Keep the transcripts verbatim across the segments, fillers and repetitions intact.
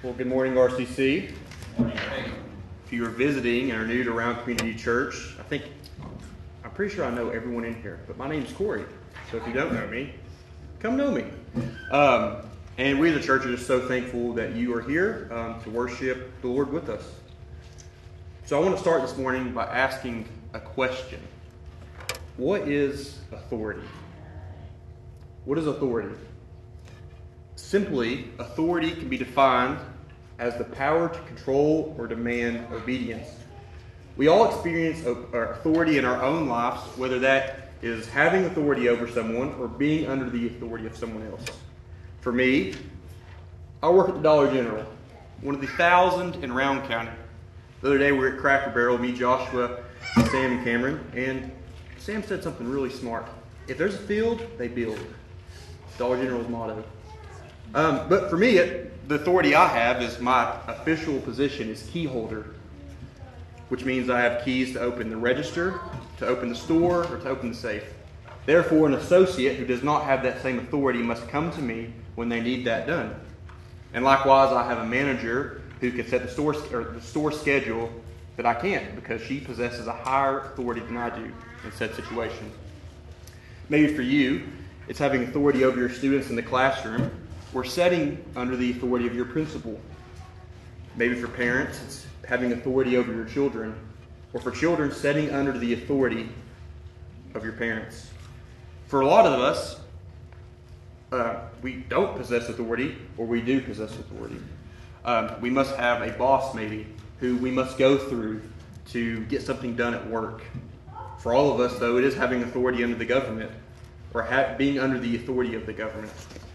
Well, good morning, R C C. If you are visiting and are new to Round Community Church, I think, I'm pretty sure I know everyone in here, but my name's Corey. So if you don't know me, come know me. Um, and we as a church are just so thankful that you are here um, to worship the Lord with us. So I want to start this morning by asking a question. What is authority? What is authority? Simply, authority can be defined as the power to control or demand obedience. We all experience authority in our own lives, whether that is having authority over someone or being under the authority of someone else. For me, I work at the Dollar General, one of the thousand in Round County. The other day we were at Cracker Barrel, me, Joshua, Sam, and Cameron, and Sam said something really smart. If there's a field, they build. Dollar General's motto. Um, but for me, it, the authority I have is my official position is key holder, which means I have keys to open the register, to open the store, or to open the safe. Therefore, an associate who does not have that same authority must come to me when they need that done. And likewise, I have a manager who can set the store or the store schedule that I can't, because she possesses a higher authority than I do in said situation. Maybe for you, it's having authority over your students in the classroom, or setting under the authority of your principal. Maybe for parents, it's having authority over your children, or for children, setting under the authority of your parents. For a lot of us, uh, we don't possess authority, or we do possess authority. Um, we must have a boss, maybe, who we must go through to get something done at work. For all of us, though, it is having authority under the government, or ha- being under the authority of the government.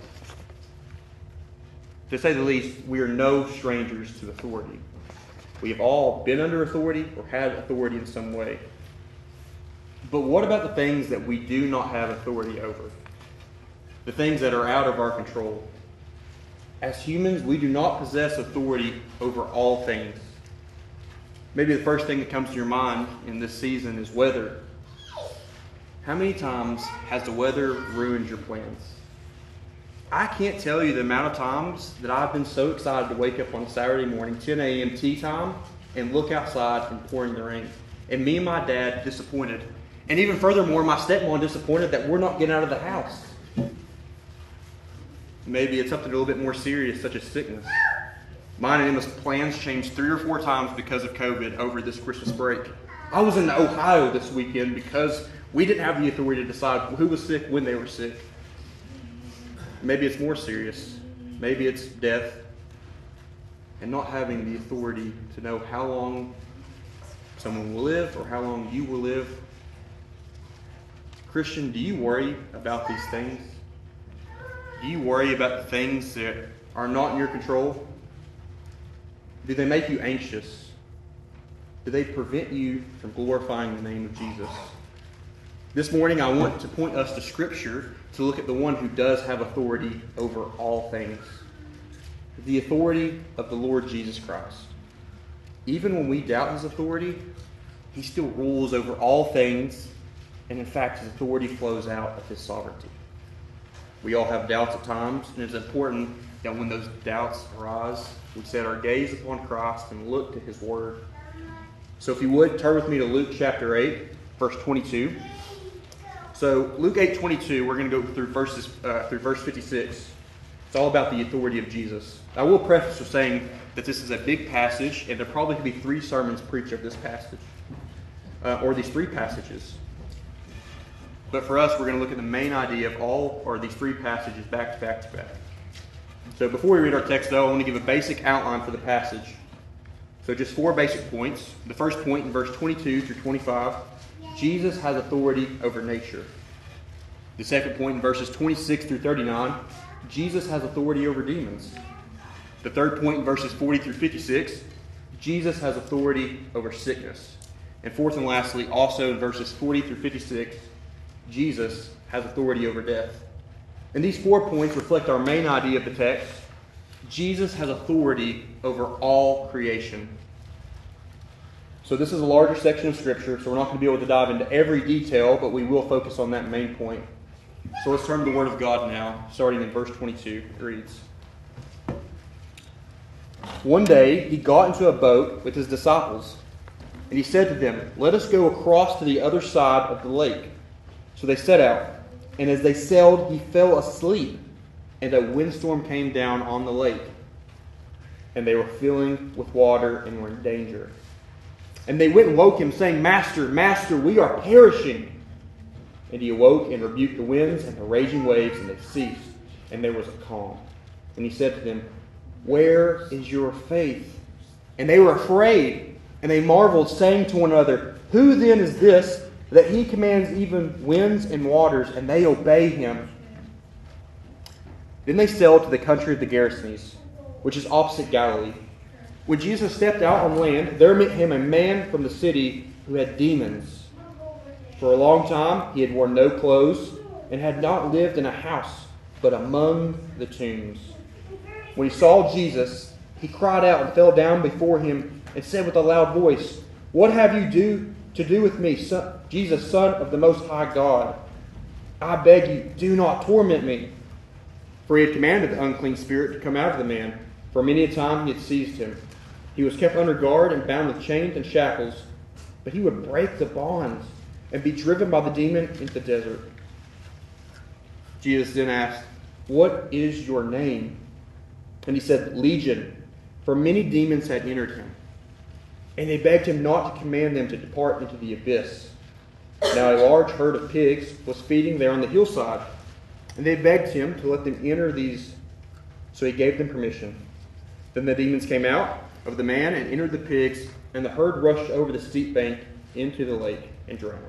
To say the least, we are no strangers to authority. We have all been under authority or had authority in some way. But what about the things that we do not have authority over? The things that are out of our control. As humans, we do not possess authority over all things. Maybe the first thing that comes to your mind in this season is weather. How many times has the weather ruined your plans? I can't tell you the amount of times that I've been so excited to wake up on a Saturday morning, ten a.m. tea time, and look outside and pouring the rain. And me and my dad disappointed. And even furthermore, my stepmom disappointed that we're not getting out of the house. Maybe it's something a little bit more serious, such as sickness. Mine and Emma's plans changed three or four times because of COVID over this Christmas break. I was in Ohio this weekend because we didn't have the authority to decide who was sick when they were sick. Maybe it's more serious. Maybe it's death and not having the authority to know how long someone will live or how long you will live. Christian, do you worry about these things? Do you worry about the things that are not in your control? Do they make you anxious? Do they prevent you from glorifying the name of Jesus? This morning, I want to point us to Scripture to look at the one who does have authority over all things. The authority of the Lord Jesus Christ. Even when we doubt his authority, he still rules over all things, and in fact, his authority flows out of his sovereignty. We all have doubts at times, and it's important that when those doubts arise, we set our gaze upon Christ and look to his word. So if you would, turn with me to Luke chapter eight, verse twenty-two. So Luke eight twenty-two, we're going to go through verses uh, through verse fifty-six. It's all about the authority of Jesus. I will preface with saying that this is a big passage, and there probably could be three sermons preached of this passage, uh, or these three passages. But for us, we're going to look at the main idea of all, or these three passages back to back to back. So before we read our text, though, I want to give a basic outline for the passage. So just four basic points. The first point in verse twenty-two through twenty-five, Jesus has authority over nature. The second point in verses twenty-six through thirty-nine, Jesus has authority over demons. The third point in verses forty through fifty-six, Jesus has authority over sickness. And fourth and lastly, also in verses forty through fifty-six, Jesus has authority over death. And these four points reflect our main idea of the text. Jesus has authority over all creation. So this is a larger section of Scripture, so we're not going to be able to dive into every detail, but we will focus on that main point. So let's turn to the Word of God now, starting in verse twenty-two. It reads, One day he got into a boat with his disciples, and he said to them, "Let us go across to the other side of the lake." So they set out, and as they sailed, he fell asleep, and a windstorm came down on the lake, and they were filling with water and were in danger. And they went and woke him, saying, "Master, Master, we are perishing." And he awoke and rebuked the winds and the raging waves, and they ceased, and there was a calm. And he said to them, "Where is your faith?" And they were afraid, and they marveled, saying to one another, "Who then is this, that he commands even winds and waters, and they obey him?" Then they sailed to the country of the Gerasenes, which is opposite Galilee. When Jesus stepped out on land, there met him a man from the city who had demons. For a long time he had worn no clothes, and had not lived in a house, but among the tombs. When he saw Jesus, he cried out and fell down before him, and said with a loud voice, "What have you do to do with me, son, Jesus, Son of the Most High God? I beg you, do not torment me." For he had commanded the unclean spirit to come out of the man, for many a time he had seized him. He was kept under guard and bound with chains and shackles, but he would break the bonds and be driven by the demon into the desert. Jesus then asked, "What is your name?" And he said, "Legion," for many demons had entered him. And they begged him not to command them to depart into the abyss. Now a large herd of pigs was feeding there on the hillside, and they begged him to let them enter these, so he gave them permission. Then the demons came out of the man and entered the pigs, and the herd rushed over the steep bank into the lake and drowned.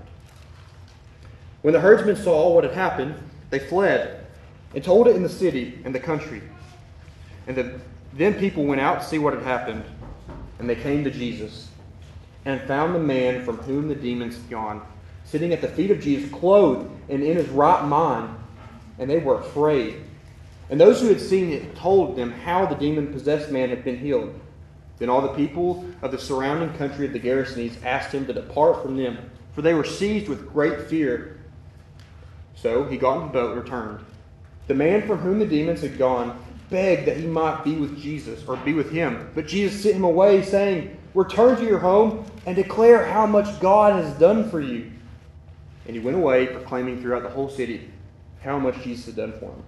When the herdsmen saw what had happened, they fled and told it in the city and the country. And the, then people went out to see what had happened, and they came to Jesus and found the man from whom the demons had gone, sitting at the feet of Jesus, clothed and in his right mind, and they were afraid. And those who had seen it told them how the demon-possessed man had been healed. Then all the people of the surrounding country of the Gerasenes asked him to depart from them, for they were seized with great fear. So he got in the boat and returned. The man from whom the demons had gone begged that he might be with Jesus, or be with him. But Jesus sent him away, saying, "Return to your home and declare how much God has done for you." And he went away, proclaiming throughout the whole city how much Jesus had done for him.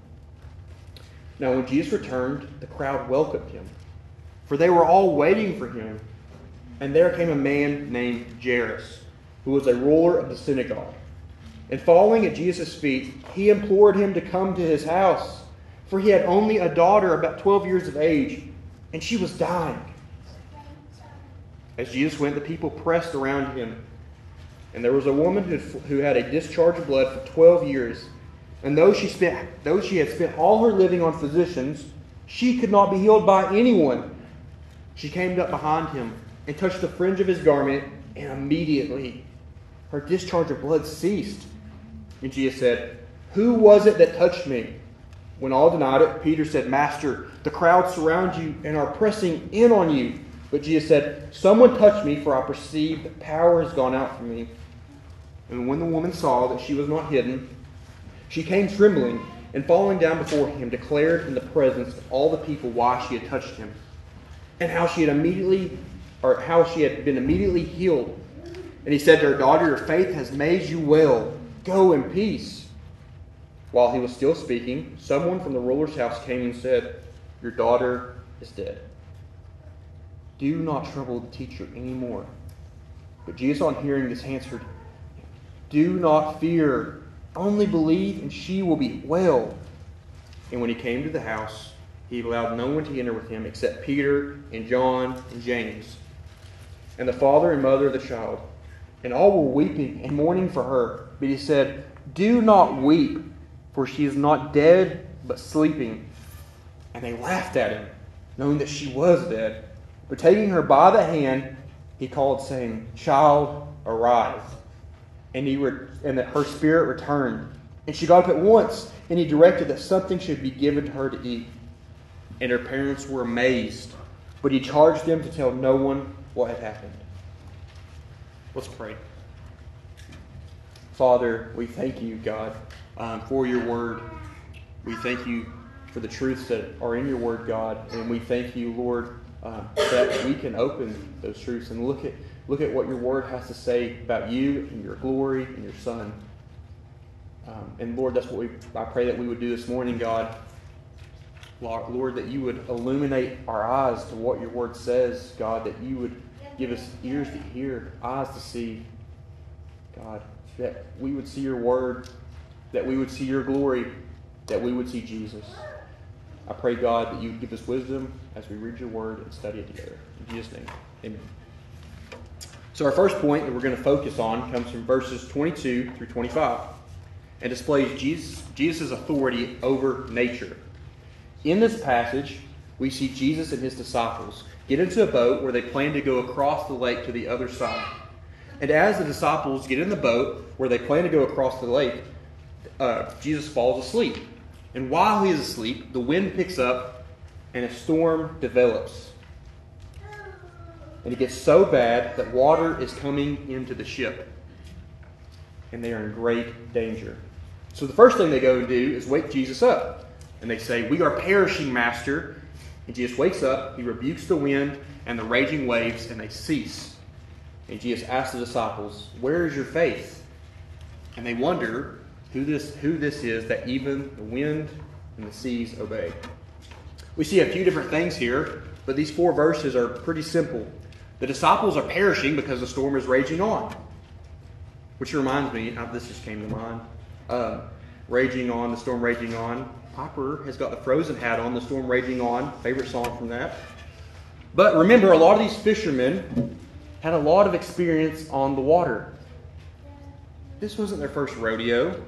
Now when Jesus returned, the crowd welcomed him, for they were all waiting for him. And there came a man named Jairus, who was a ruler of the synagogue. And falling at Jesus' feet, he implored him to come to his house, for he had only a daughter about twelve years of age, and she was dying. As Jesus went, the people pressed around him. And there was a woman who, who had a discharge of blood for twelve years. And though she, spent, though she had spent all her living on physicians, she could not be healed by anyone. She came up behind him and touched the fringe of his garment, and immediately her discharge of blood ceased. And Jesus said, "Who was it that touched me?" When all denied it, Peter said, "Master, the crowd surround you and are pressing in on you." But Jesus said, "Someone touched me, for I perceive that power has gone out from me." And when the woman saw that she was not hidden, she came trembling, and falling down before him, declared in the presence of all the people why she had touched him, and how she had immediately, or how she had been immediately healed. And he said to her, "Daughter, your faith has made you well. Go in peace." While he was still speaking, someone from the ruler's house came and said, "Your daughter is dead. Do not trouble the teacher anymore." But Jesus, on hearing this, answered, "Do not fear. Only believe, and she will be well." And when he came to the house, he allowed no one to enter with him except Peter and John and James, and the father and mother of the child. And all were weeping and mourning for her. But he said, "Do not weep, for she is not dead, but sleeping." And they laughed at him, knowing that she was dead. But taking her by the hand, he called, saying, "Child, arise." And he re- and that her spirit returned. And she got up at once, and he directed that something should be given to her to eat. And her parents were amazed, but he charged them to tell no one what had happened. Let's pray. Father, we thank you, God, um, for your word. We thank you for the truths that are in your word, God. And we thank you, Lord, uh, that we can open those truths and look at look at what your word has to say about you and your glory and your Son. Um, and Lord, that's what we I pray that we would do this morning, God. Lord, that you would illuminate our eyes to what your word says, God, that you would give us ears to hear, eyes to see, God, that we would see your word, that we would see your glory, that we would see Jesus. I pray, God, that you would give us wisdom as we read your word and study it together. In Jesus' name, amen. So our first point that we're going to focus on comes from verses twenty-two through twenty-five and displays Jesus, Jesus' authority over nature. In this passage, we see Jesus and his disciples get into a boat where they plan to go across the lake to the other side. And as the disciples get in the boat where they plan to go across the lake, uh, Jesus falls asleep. And while he is asleep, the wind picks up and a storm develops. And it gets so bad that water is coming into the ship. And they are in great danger. So the first thing they go and do is wake Jesus up. And they say, "We are perishing, Master." And Jesus wakes up, he rebukes the wind and the raging waves, and they cease. And Jesus asks the disciples, "Where is your faith?" And they wonder who this, who this is that even the wind and the seas obey. We see a few different things here, but these four verses are pretty simple. The disciples are perishing because the storm is raging on. Which reminds me, this just came to mind, uh, raging on, the storm raging on. Piper has got the Frozen hat on, the storm raging on. Favorite song from that. But remember, a lot of these fishermen had a lot of experience on the water. This wasn't their first rodeo.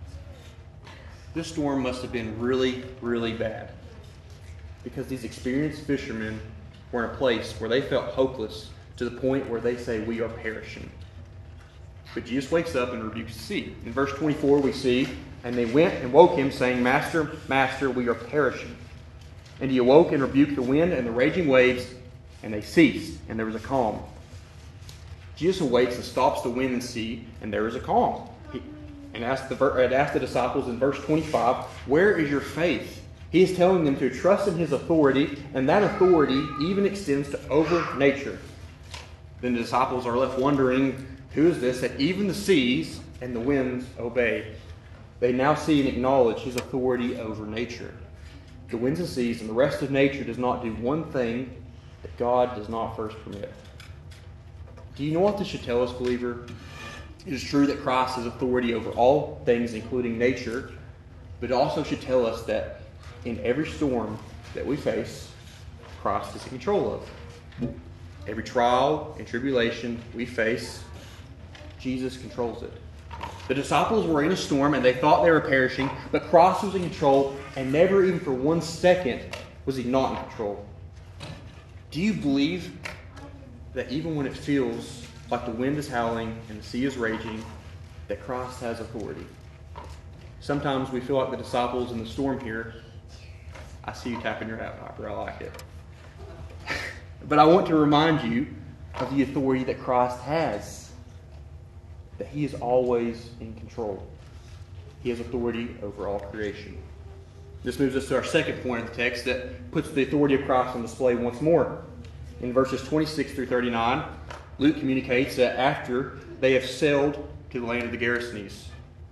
This storm must have been really, really bad. Because these experienced fishermen were in a place where they felt hopeless to the point where they say, "We are perishing." But Jesus wakes up and rebukes the sea. In verse twenty-four we see, "And they went and woke him, saying, 'Master, Master, we are perishing.' And he awoke and rebuked the wind and the raging waves, and they ceased, and there was a calm." Jesus awakes and stops the wind and sea, and there is a calm. He, and asked the, and asked the disciples in verse twenty-five, "Where is your faith?" He is telling them to trust in his authority, and that authority even extends to over nature. Then the disciples are left wondering, who is this that even the seas and the winds obey? They now see and acknowledge his authority over nature. The winds and seas and the rest of nature does not do one thing that God does not first permit. Do you know what this should tell us, believer? It is true that Christ has authority over all things, including nature, but it also should tell us that in every storm that we face, Christ is in control of. Every trial and tribulation we face, Jesus controls it. The disciples were in a storm and they thought they were perishing, but Christ was in control, and never even for one second was he not in control. Do you believe that even when it feels like the wind is howling and the sea is raging, that Christ has authority? Sometimes we feel like the disciples in the storm here. I see you tapping your hat, Piper. I like it. But I want to remind you of the authority that Christ has. That he is always in control. He has authority over all creation. This moves us to our second point of the text that puts the authority of Christ on display once more. In verses twenty-six through thirty-nine, Luke communicates that after they have sailed to the land of the Gerasenes.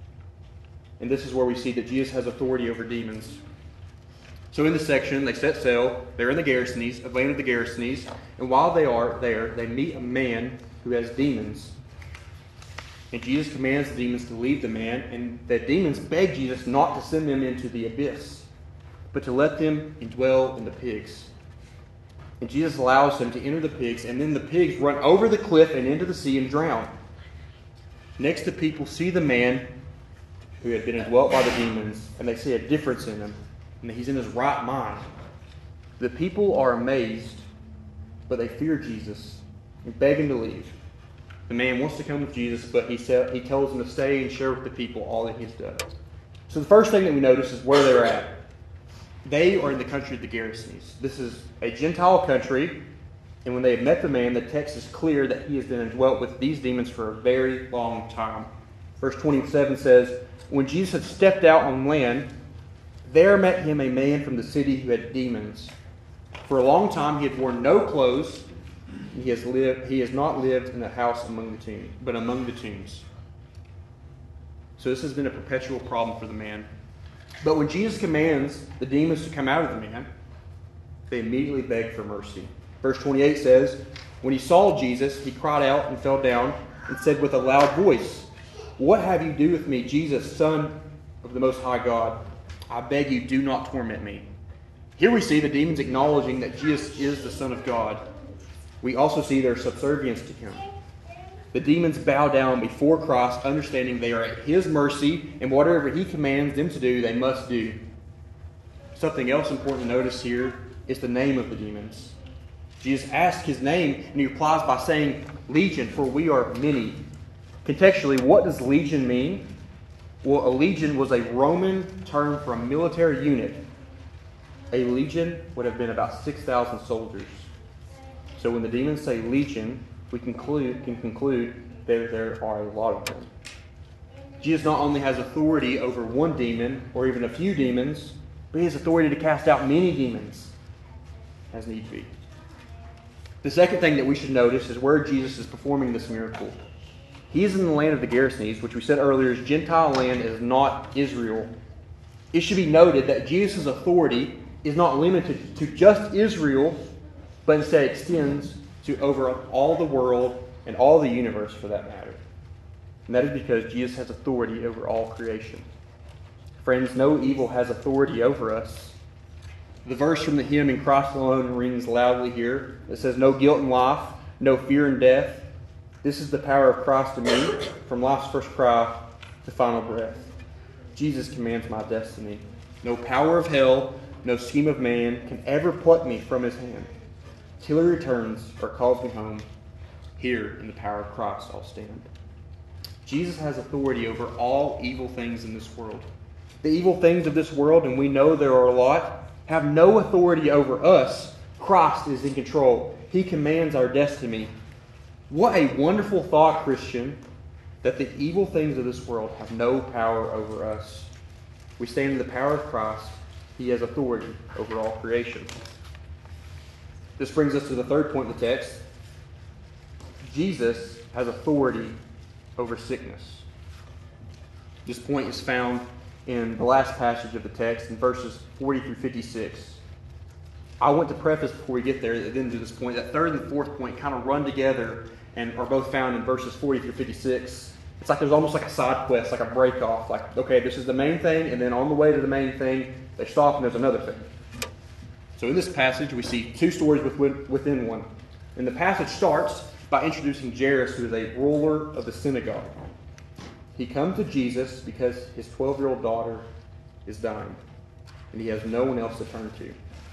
And this is where we see that Jesus has authority over demons. So in this section, they set sail. They're in the Gerasenes, the land of the Gerasenes. And while they are there, they meet a man who has demons. And Jesus commands the demons to leave the man. And the demons beg Jesus not to send them into the abyss, but to let them indwell in the pigs. And Jesus allows them to enter the pigs. And then the pigs run over the cliff and into the sea and drown. Next, the people see the man who had been indwelt by the demons, and they see a difference in him. And he's in his right mind. The people are amazed, but they fear Jesus and beg him to leave. The man wants to come with Jesus, but he sa- he tells them to stay and share with the people all that he's done. So the first thing that we notice is where they're at. They are in the country of the Gerasenes. This is a Gentile country, and when they have met the man, the text is clear that he has been indwelt with these demons for a very long time. Verse twenty-seven says, "When Jesus had stepped out on land, there met him a man from the city who had demons. For a long time he had worn no clothes. He has lived. He has not lived in the house among the tombs, but among the tombs. So this has been a perpetual problem for the man. But when Jesus commands the demons to come out of the man, they immediately beg for mercy. Verse twenty-eight says, when he saw Jesus, he cried out and fell down and said with a loud voice, "What have you to do with me, Jesus, Son of the Most High God? I beg you, do not torment me." Here we see the demons acknowledging that Jesus is the Son of God. We also see their subservience to him. The demons bow down before Christ, understanding they are at his mercy, and whatever he commands them to do, they must do. Something else important to notice here is the name of the demons. Jesus asks his name, and he replies by saying, "Legion, for we are many." Contextually, what does legion mean? Well, a legion was a Roman term for a military unit. A legion would have been about six thousand soldiers. So when the demons say legion, we conclude, can conclude that there are a lot of them. Jesus not only has authority over one demon or even a few demons, but he has authority to cast out many demons as need be. The second thing that we should notice is where Jesus is performing this miracle. He is in the land of the Gerasenes, which we said earlier is Gentile land, is not Israel. It should be noted that Jesus' authority is not limited to just Israel, but instead extends to over all the world and all the universe for that matter. And that is because Jesus has authority over all creation. Friends, no evil has authority over us. The verse from the hymn "In Christ Alone" rings loudly here. It says, "No guilt in life, no fear in death. This is the power of Christ to me, from life's first cry to final breath. Jesus commands my destiny. No power of hell, no scheme of man can ever pluck me from his hand. Till he returns or calls me home, here in the power of Christ I'll stand." Jesus has authority over all evil things in this world. The evil things of this world, and we know there are a lot, have no authority over us. Christ is in control. He commands our destiny. What a wonderful thought, Christian, that the evil things of this world have no power over us. We stand in the power of Christ. He has authority over all creation. This brings us to the third point of the text. Jesus has authority over sickness. This point is found in the last passage of the text in verses forty through fifty-six. I want to preface before we get there, then to this point, that third and fourth point kind of run together and are both found in verses forty through fifty-six. It's like there's almost like a side quest, like a break off. Like, okay, this is the main thing, and then on the way to the main thing, they stop and there's another thing. So in this passage, we see two stories within one. And the passage starts by introducing Jairus, who is a ruler of the synagogue. He comes to Jesus because his twelve-year-old daughter is dying, and he has no one else to turn to.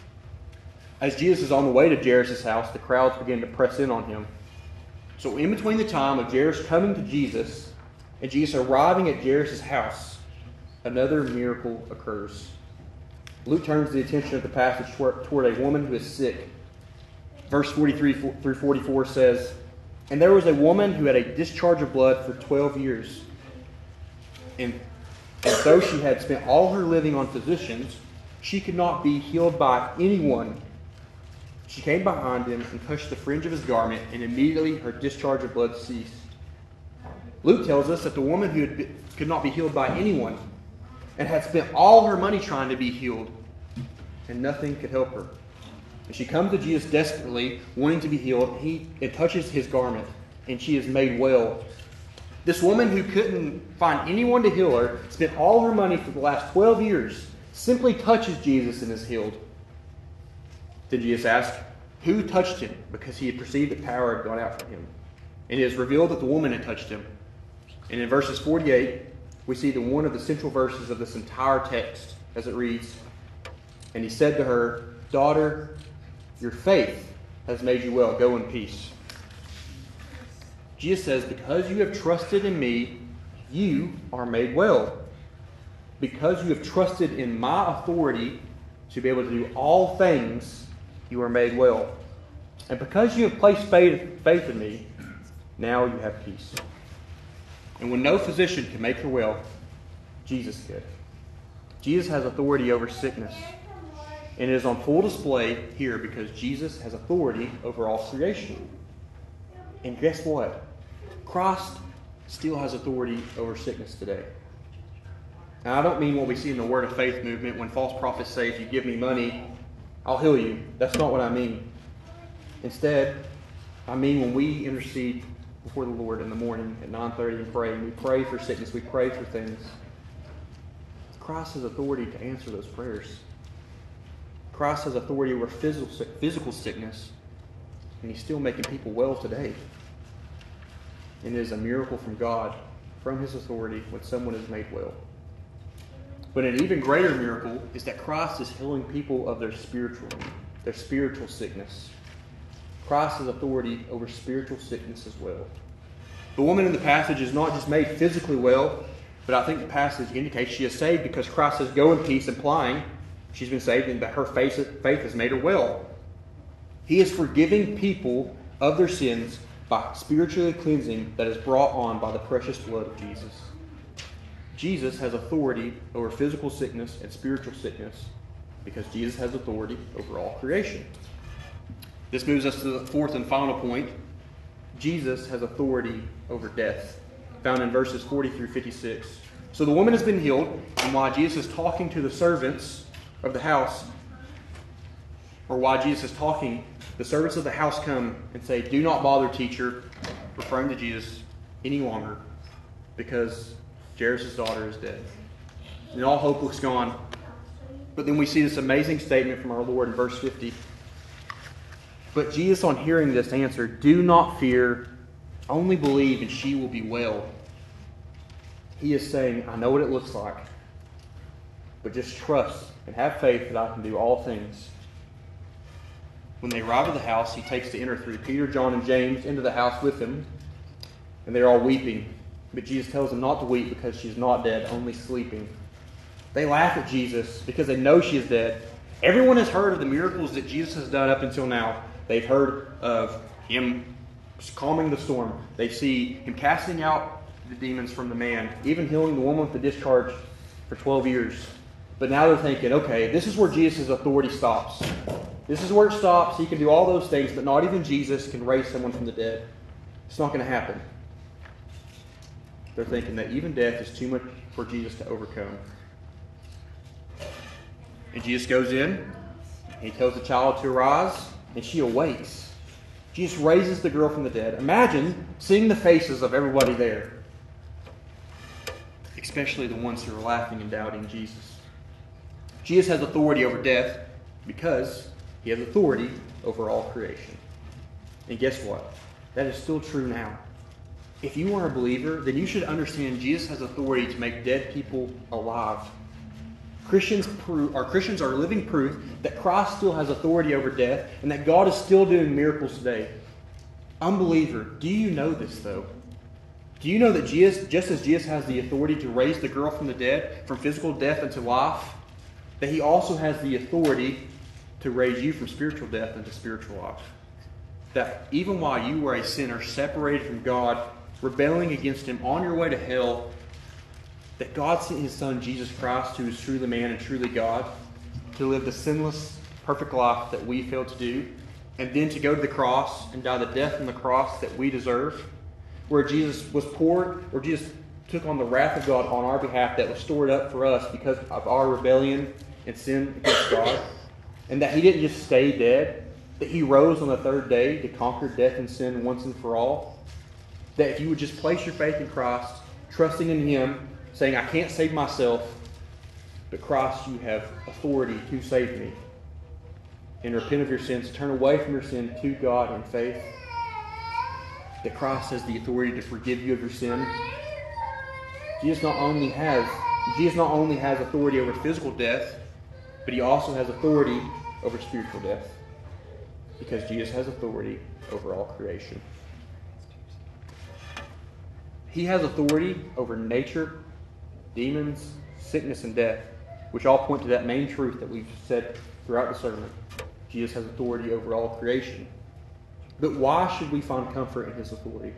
As Jesus is on the way to Jairus' house, the crowds begin to press in on him. So in between the time of Jairus coming to Jesus and Jesus arriving at Jairus' house, another miracle occurs. Luke turns the attention of the passage toward a woman who is sick. Verse forty-three through forty-four says, "And there was a woman who had a discharge of blood for twelve years. And, and though she had spent all her living on physicians, she could not be healed by anyone. She came behind him and touched the fringe of his garment, and immediately her discharge of blood ceased." Luke tells us that the woman who had been, could not be healed by anyone and had spent all her money trying to be healed, and nothing could help her. And she comes to Jesus desperately, wanting to be healed. He it touches his garment, and she is made well. This woman who couldn't find anyone to heal her, spent all her money for the last twelve years, simply touches Jesus and is healed. Then Jesus asked, who touched him? Because he had perceived that power had gone out from him. And it is revealed that the woman had touched him. And in verses forty-eight, we see the one of the central verses of this entire text as it reads, "And he said to her, 'Daughter, your faith has made you well. Go in peace.'" Jesus says, because you have trusted in me, you are made well. Because you have trusted in my authority to be able to do all things, you are made well. And because you have placed faith, faith in me, now you have peace. And when no physician can make her well, Jesus did. Jesus has authority over sickness. And it is on full display here because Jesus has authority over all creation. And guess what? Christ still has authority over sickness today. Now, I don't mean what we see in the Word of Faith movement when false prophets say, if you give me money, I'll heal you. That's not what I mean. Instead, I mean when we intercede before the Lord in the morning at nine thirty and pray, and we pray for sickness, we pray for things. Christ has authority to answer those prayers. Christ has authority over physical, physical sickness, and He's still making people well today. And it is a miracle from God, from His authority, when someone is made well. But an even greater miracle is that Christ is healing people of their spiritual, their spiritual sickness. Christ has authority over spiritual sickness as well. The woman in the passage is not just made physically well, but I think the passage indicates she is saved because Christ says, "Go in peace," implying she's been saved and that her faith has made her well. He is forgiving people of their sins by spiritually cleansing that is brought on by the precious blood of Jesus. Jesus has authority over physical sickness and spiritual sickness because Jesus has authority over all creation. This moves us to the fourth and final point. Jesus has authority over death, found in verses forty through fifty-six. So the woman has been healed, and while Jesus is talking to the servants of the house, or while Jesus is talking, the servants of the house come and say, "Do not bother, teacher," referring to Jesus, "any longer, because Jairus' daughter is dead." And all hope looks gone. But then we see this amazing statement from our Lord in verse fifty. But Jesus, on hearing this, answered, "Do not fear, only believe, and she will be well." He is saying, I know what it looks like, but just trust and have faith that I can do all things. When they arrive at the house, He takes the inner three, Peter, John, and James, into the house with Him, and they're all weeping. But Jesus tells them not to weep because she's not dead, only sleeping. They laugh at Jesus because they know she is dead. Everyone has heard of the miracles that Jesus has done up until now. They've heard of Him calming the storm. They see Him casting out the demons from the man, even healing the woman with the discharge for twelve years. But now they're thinking, okay, this is where Jesus' authority stops. This is where it stops. He can do all those things, but not even Jesus can raise someone from the dead. It's not going to happen. They're thinking that even death is too much for Jesus to overcome. And Jesus goes in, He tells the child to arise, and she awakes. Jesus raises the girl from the dead. Imagine seeing the faces of everybody there, especially the ones who are laughing and doubting Jesus. Jesus has authority over death because He has authority over all creation. And guess what? That is still true now. If you are a believer, then you should understand Jesus has authority to make dead people alive. Christians prove, or Christians are living proof that Christ still has authority over death and that God is still doing miracles today. Unbeliever, do you know this though? Do you know that Jesus, just as Jesus has the authority to raise the girl from the dead, from physical death into life, that He also has the authority to raise you from spiritual death into spiritual life? That even while you were a sinner, separated from God, rebelling against Him, on your way to hell, that God sent His Son, Jesus Christ, who is truly man and truly God, to live the sinless, perfect life that we failed to do, and then to go to the cross and die the death on the cross that we deserve, where Jesus was poured, or Jesus took on the wrath of God on our behalf that was stored up for us because of our rebellion and sin against God, and that He didn't just stay dead, that He rose on the third day to conquer death and sin once and for all, that if you would just place your faith in Christ, trusting in Him, saying, I can't save myself, but Christ, you have authority to save me, and repent of your sins, turn away from your sin to God in faith, that Christ has the authority to forgive you of your sin. Jesus not only has, Jesus not only has authority over physical death, but He also has authority over spiritual death, because Jesus has authority over all creation. He has authority over nature, demons, sickness, and death, which all point to that main truth that we've said throughout the sermon. Jesus has authority over all creation. But why should we find comfort in His authority?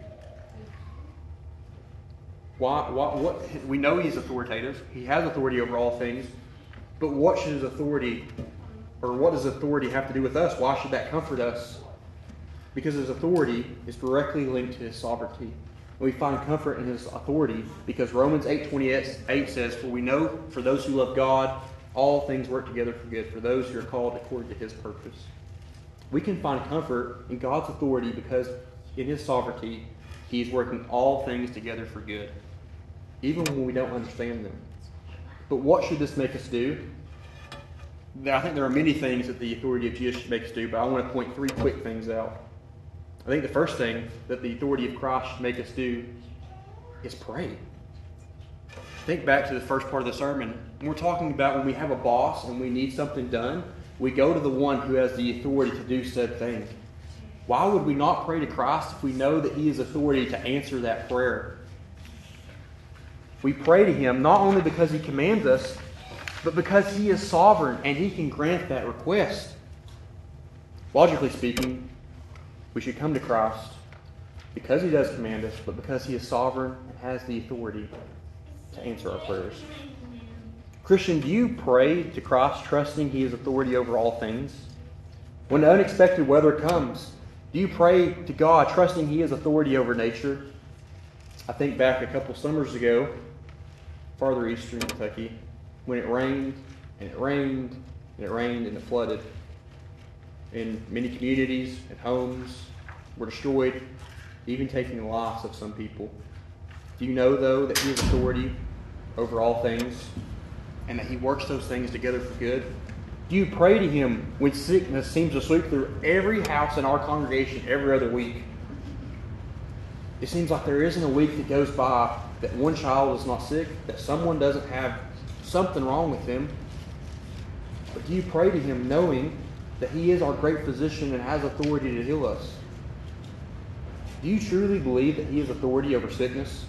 Why, why, what, we know He's authoritative. He has authority over all things. But what should His authority Or what does authority have to do with us? Why should that comfort us? Because his authority is directly linked to his sovereignty. And we find comfort in his authority because Romans eight twenty-eight says, "For we know for those who love God, all things work together for good, for those who are called according to his purpose." We can find comfort in God's authority because in his sovereignty, he is working all things together for good, even when we don't understand them. But what should this make us do? I think there are many things that the authority of Jesus should make us do, but I want to point three quick things out. I think the first thing that the authority of Christ should make us do is pray. Think back to the first part of the sermon. We're talking about when we have a boss and we need something done, we go to the one who has the authority to do said thing. Why would we not pray to Christ if we know that he has authority to answer that prayer? We pray to him not only because he commands us, but because he is sovereign and he can grant that request. Logically speaking, we should come to Christ because he does command us, but because he is sovereign and has the authority to answer our prayers. Christian, do you pray to Christ trusting he has authority over all things? When the unexpected weather comes, do you pray to God trusting he has authority over nature? I think back a couple summers ago, farther eastern Kentucky, when it rained, and it rained, and it rained, and it flooded. And many communities and homes were destroyed, even taking the lives of some people. Do you know, though, that he has authority over all things, and that he works those things together for good? Do you pray to him when sickness seems to sweep through every house in our congregation every other week? It seems like there isn't a week that goes by that one child is not sick, that someone doesn't have something wrong with them. But do you pray to him knowing that he is our great physician and has authority to heal us? Do you truly believe that he has authority over sickness?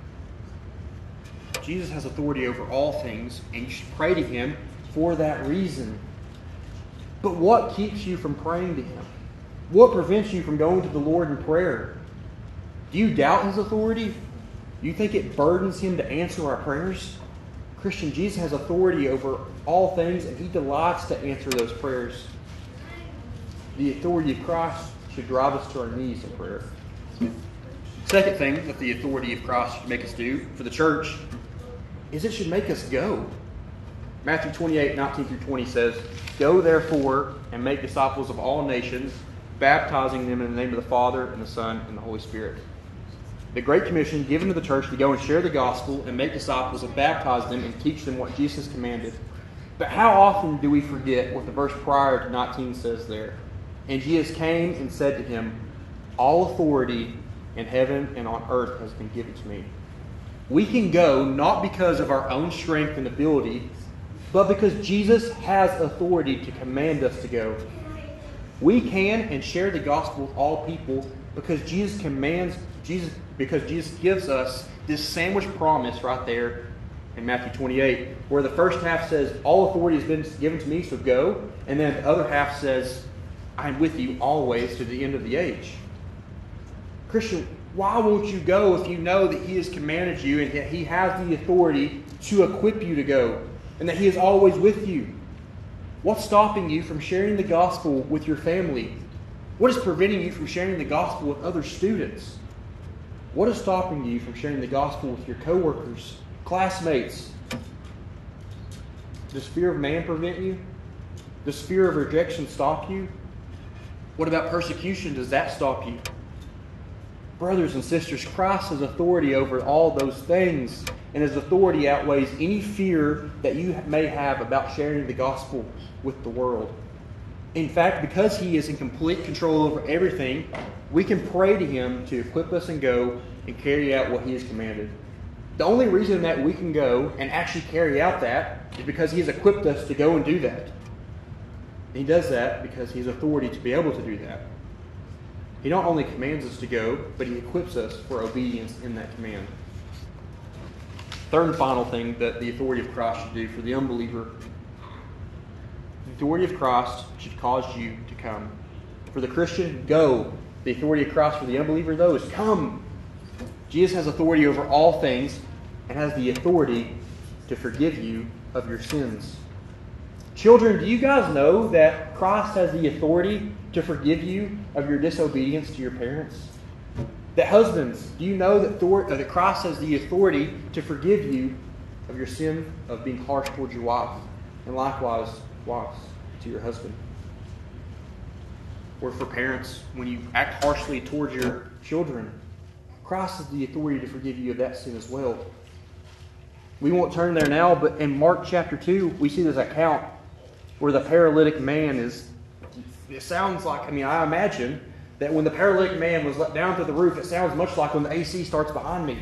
Jesus has authority over all things, and you should pray to him for that reason. But what keeps you from praying to him? What prevents you from going to the Lord in prayer? Do you doubt his authority? Do you think it burdens him to answer our prayers? Christian, Jesus has authority over all things, and he delights to answer those prayers. The authority of Christ should drive us to our knees in prayer. Second thing that the authority of Christ should make us do for the church is it should make us go. Matthew twenty-eight, nineteen through twenty says, "Go therefore and make disciples of all nations, baptizing them in the name of the Father and the Son and the Holy Spirit." The Great Commission given to the church to go and share the gospel and make disciples and baptize them and teach them what Jesus commanded. But how often do we forget what the verse prior to nineteen says there? "And Jesus came and said to him, all authority in heaven and on earth has been given to me." We can go not because of our own strength and ability, but because Jesus has authority to command us to go. We can and share the gospel with all people because Jesus commands, Jesus, because Jesus gives us this sandwich promise right there in Matthew twenty-eight, where the first half says, all authority has been given to me, so go. And then the other half says, I am with you always to the end of the age. Christian, why won't you go if you know that he has commanded you and that he has the authority to equip you to go and that he is always with you? What's stopping you from sharing the gospel with your family? What is preventing you from sharing the gospel with other students? What is stopping you from sharing the gospel with your coworkers, classmates? Does fear of man prevent you? Does fear of rejection stop you? What about persecution? Does that stop you? Brothers and sisters, Christ has authority over all those things, and his authority outweighs any fear that you may have about sharing the gospel with the world. In fact, because he is in complete control over everything, we can pray to him to equip us and go and carry out what he has commanded. The only reason that we can go and actually carry out that is because he has equipped us to go and do that. And he does that because he has authority to be able to do that. He not only commands us to go, but he equips us for obedience in that command. Third and final thing that the authority of Christ should do for the unbeliever. The authority of Christ should cause you to come. For the Christian, go. The authority of Christ for the unbeliever, though, is come. Jesus has authority over all things and has the authority to forgive you of your sins. Children, do you guys know that Christ has the authority to forgive you of your disobedience to your parents? That husbands, do you know that, Thor- that Christ has the authority to forgive you of your sin of being harsh towards your wife? And likewise, wives, to your husband. Or for parents, when you act harshly towards your children, Christ has the authority to forgive you of that sin as well. We won't turn there now, but in Mark chapter two, we see this account where the paralytic man is, it sounds like, I mean, I imagine that when the paralytic man was let down to the roof, it sounds much like when the A C starts behind me.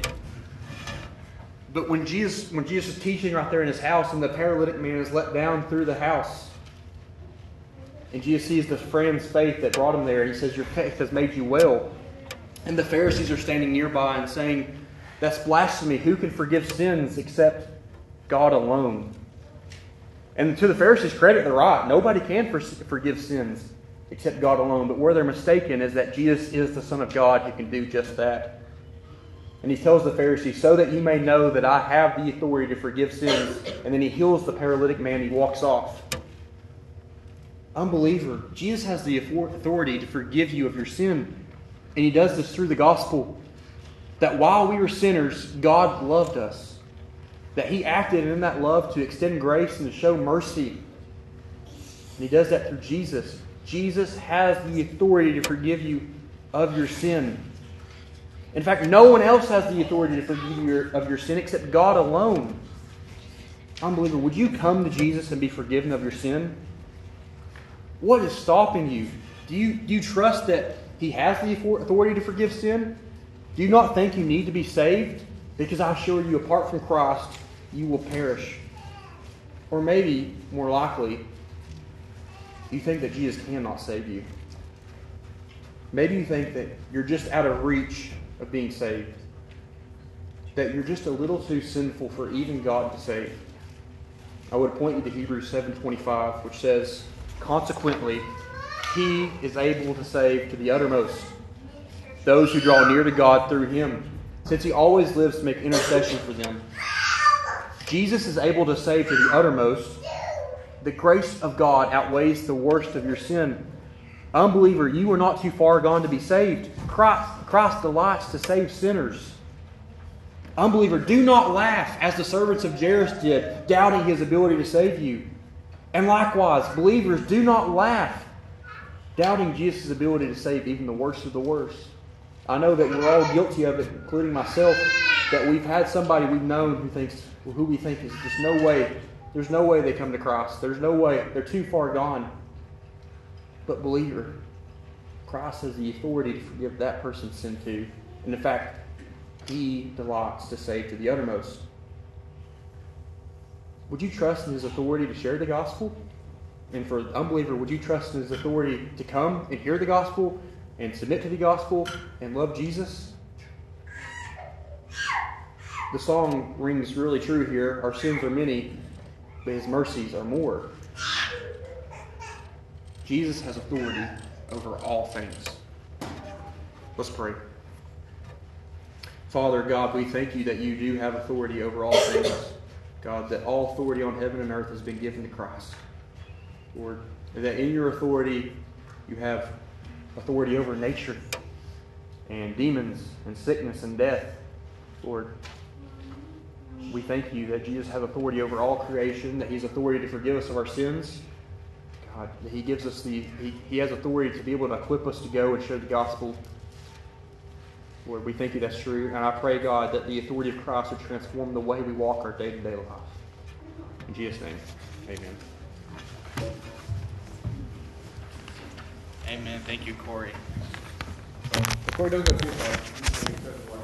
But when Jesus, when Jesus is teaching right there in his house and the paralytic man is let down through the house, and Jesus sees the friend's faith that brought him there, and he says, your faith has made you well. And the Pharisees are standing nearby and saying, that's blasphemy. Who can forgive sins except God alone? And to the Pharisees' credit, they're right. Nobody can for- forgive sins except God alone. But where they're mistaken is that Jesus is the Son of God who can do just that. And he tells the Pharisees, so that you may know that I have the authority to forgive sins. And then he heals the paralytic man. He walks off. Unbeliever, Jesus has the authority to forgive you of your sin. And he does this through the gospel. That while we were sinners, God loved us. That he acted in that love to extend grace and to show mercy. And he does that through Jesus. Jesus has the authority to forgive you of your sin. In fact, no one else has the authority to forgive you of your sin except God alone. Unbeliever, would you come to Jesus and be forgiven of your sin? What is stopping you? Do you, do you trust that he has the authority to forgive sin? Do you not think you need to be saved? Because I assure you, apart from Christ, you will perish. Or maybe, more likely, you think that Jesus cannot save you. Maybe you think that you're just out of reach of being saved. That you're just a little too sinful for even God to save. I would point you to Hebrews seven twenty-five, which says, consequently, he is able to save to the uttermost those who draw near to God through him, since he always lives to make intercession for them. Jesus is able to save to the uttermost. The grace of God outweighs the worst of your sin. Unbeliever, you are not too far gone to be saved. Christ, Christ delights to save sinners. Unbeliever, do not laugh as the servants of Jairus did, doubting his ability to save you. And likewise, believers, do not laugh, doubting Jesus' ability to save even the worst of the worst. I know that we're all guilty of it, including myself, that we've had somebody we've known who thinks, who we think is just no way, there's no way they come to Christ. There's no way. They're too far gone. But believer, Christ has the authority to forgive that person's sin too. And in fact, he delights to save to the uttermost. Would you trust in his authority to share the gospel? And for the unbeliever, would you trust in his authority to come and hear the gospel and submit to the gospel and love Jesus? The song rings really true here. Our sins are many, but his mercies are more. Jesus has authority over all things. Let's pray. Father God, we thank you that you do have authority over all things. God, that all authority on heaven and earth has been given to Christ. Lord, that in your authority you have authority over nature and demons and sickness and death. Lord, we thank you that Jesus has authority over all creation, that he has authority to forgive us of our sins. God, that he gives us the, he, he has authority to be able to equip us to go and share the gospel. Lord, we thank you that's true. And I pray, God, that the authority of Christ would transform the way we walk our day-to-day life. In Jesus' name, amen. Amen. Thank you, Corey. Corey, don't go too far.